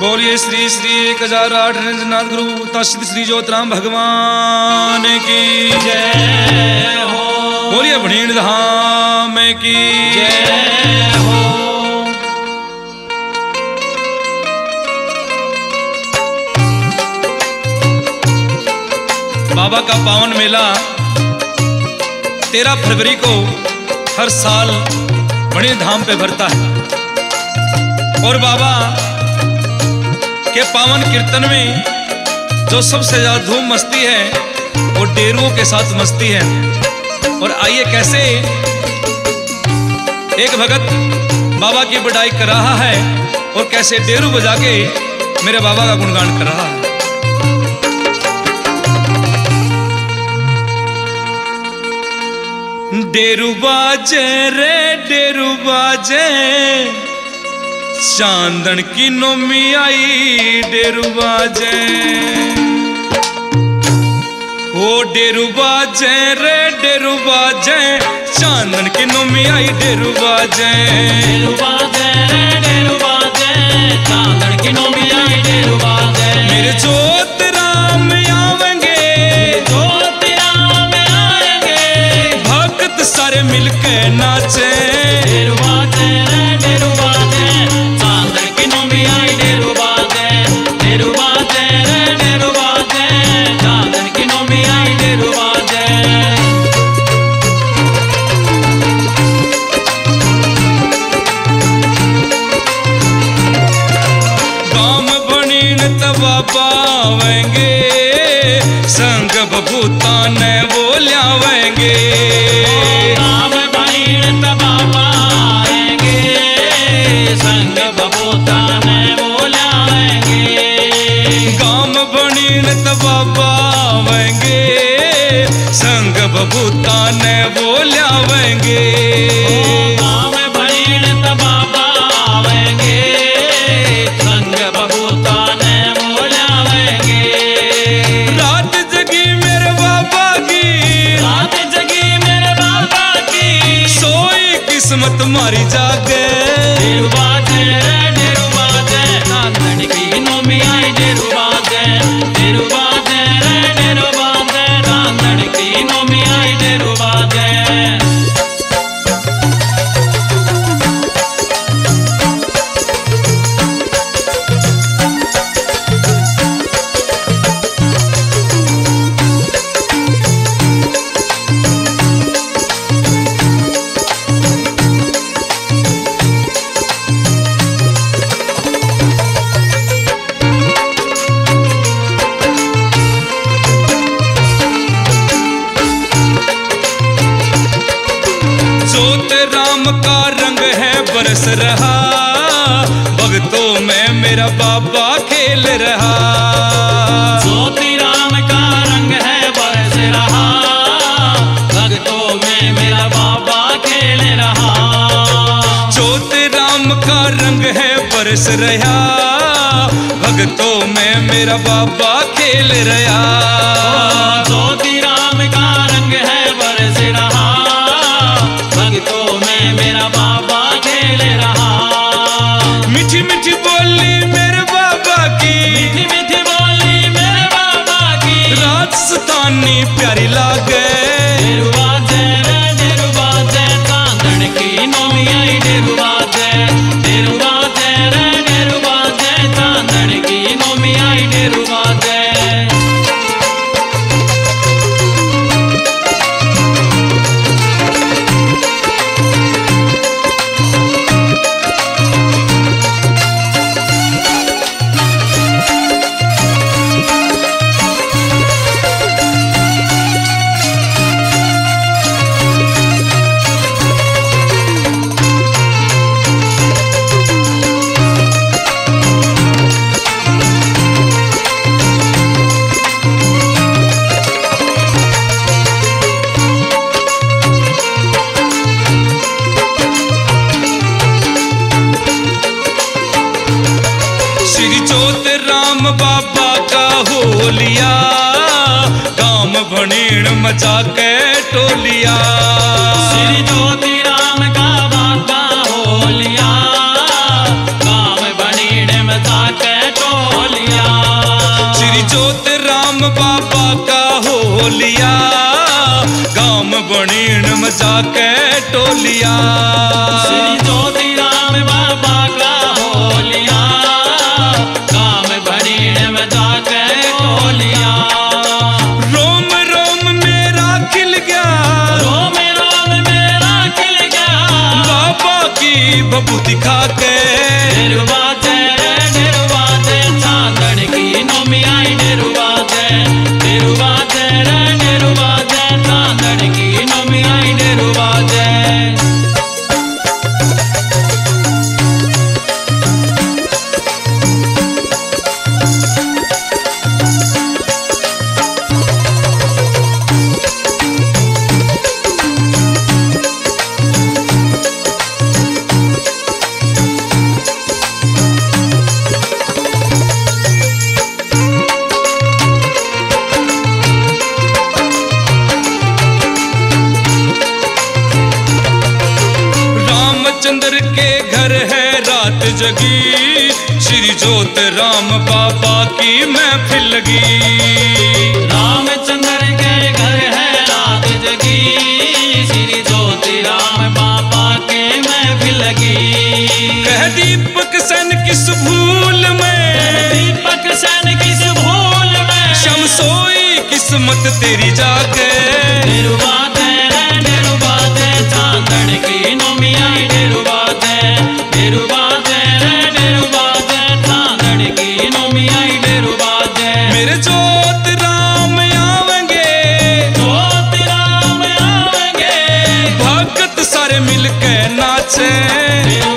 बोलिए श्री श्री 1008 निरंजनाथ गुरु तस्त श्री ज्योतिराम भगवान की जय हो। बोलिए भणीण धाम की जय हो। बाबा का पावन मेला 13 फरवरी को हर साल भणीण धाम पे भरता है और बाबा के पावन कीर्तन में जो सबसे ज्यादा धूम मस्ती है वो डेरुओं के साथ मस्ती है। और आइए कैसे एक भगत बाबा की बड़ाई कर रहा है और कैसे डेरू बजा के मेरे बाबा का गुणगान कर रहा है। डेरू बाजे रे डेरू बाजे चांदन की नोमी आई डेरू बाजे। ओ डेरू बाजे रे डेरू बाजे चांदन की नोमी आई डेरू बाजे। डेरू बाजे रे डेरू बाजे चांदन की नोमी आई डेरू बाजे। मेरे ज्योत राम आवेंगे ज्योत राम आएंगे भक्त सारे मिलके नाचे। डेरू बाजे रे डेरू बाजे चांदन की नोमी आई डेरू बाजे। डेरू बाजे रे डेरू बाजे चांदन की नोमी आई डेरू बाजे। गाम बनीन तबा पावेंगे संग बबूता ने वो ल्यावेंगे। गाम बनीन तबा पाएंगे संग बबूता ने वो लाएंगे। गाम बनीन तबा पावेंगे संग बबूता ने वो ल्यावेंगे। गाम बनीन तबा पाएंगे संग बबूता ने वो लाएंगे। रात जगी मेरे बाबा की रात जगी मेरे बाबा की सोई किस्मत मारी जागे। डेरू बाजे रे डेरू बाजे चांदन की नोमी आई डेरू बाजे। डेरू बाजे रे डेरू बाजे चांदन की नोमी आई डेरू बाजे। ज्योत राम का रंग है बरस रहा भक्तों में मेरा बाबा खेल रहा। ज्योति राम का रंग है बरस रहा भक्तों में मेरा बाबा खेल रहा। ज्योत राम का रंग है बरस रहा भक्तों में मेरा बाबा खेल रहा। ज्योति राम का रंग है बरस रहा भक्तों में मेरा बाबा खेल रहा। मीठी मीठी बोली मेरे बाबा की मीठी मीठी बोली मेरे बाबा की राजस्थानी प्यारी लागे। डेरू बाजे रे डेरू बाजे चांदन की नोमी आई डेरू बाजे। डेरू बाजे रे डेरू बाजे चांदन की नोमी आई डेरू बाजे। श्री ज्योत राम बाबा का होलिया काम भणीण मचा के टोलिया। श्री ज्योति राम का बाबा होलिया काम बनीड़ में जाके टोलिया, गाम बणीण में जाके टोलिया। श्री ज्योति राम बाबा का होलिया, गाम बणीण में जाके टोलिया। रोम रोम मेरा खिल गया, रोम रोम मेरा खिल गया, बाबा की भभूति खा के। डेरुआ दे चांदन की नौमी आई, डेरुआ दे चांदन की नौमी आई, डेरुआ दे। रामचंद्र के घर है रात जगी, श्री ज्योत राम बाबा की महफिल लगी। रामचंद्र के घर है रात जगी, श्री ज्योति राम बाबा के महफिल लगी। कह दीपक सन किस भूल में, दीपक सन किस भूल में, शम सोई किस्मत तेरी जागे। डेरुआ दे चांदन की नौमी आई, डेरुआ दे चांदन की नौमी आई, डेरुआ दे। मेरे ज्योत राम आवेंगे, ज्योति राम आवेंगे, भगत सारे मिलके नाचे।